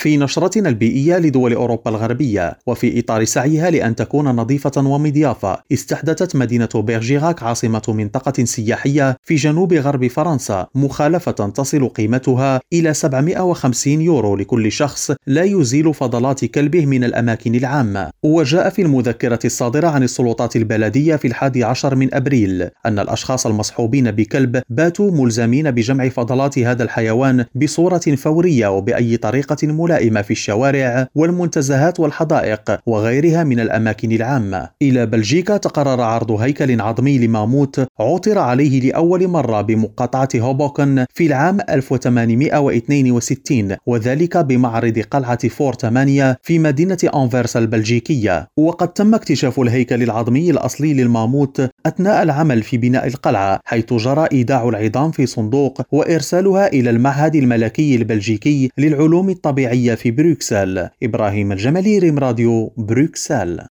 في نشرتنا البيئية لدول أوروبا الغربية، وفي إطار سعيها لأن تكون نظيفة ومضيافة، استحدثت مدينة بيرجيغاك عاصمة منطقة سياحية في جنوب غرب فرنسا مخالفة تصل قيمتها إلى 750 يورو لكل شخص لا يزيل فضلات كلبه من الأماكن العامة. وجاء في المذكرة الصادرة عن السلطات البلدية في 11 من أبريل أن الأشخاص المصحوبين بكلب باتوا ملزمين بجمع فضلات هذا الحيوان بصورة فورية وبأي طريقة ملائمة في الشوارع والمنتزهات والحدائق وغيرها من الأماكن العامة. إلى بلجيكا تقرر عرض هيكل عظمي لماموت عثر عليه لأول مرة بمقاطعة هوبوكن في العام 1862، وذلك بمعرض قلعة فور 8 في مدينة أنفيرس البلجيكية. وقد تم اكتشاف الهيكل العظمي الأصلي للماموت أثناء العمل في بناء القلعة، حيث جرى إيداع العظام في صندوق وإرسالها إلى المعهد الملكي البلجيكي للعلوم الطبيعية في بروكسل. إبراهيم الجمالي، ريم راديو، بروكسل.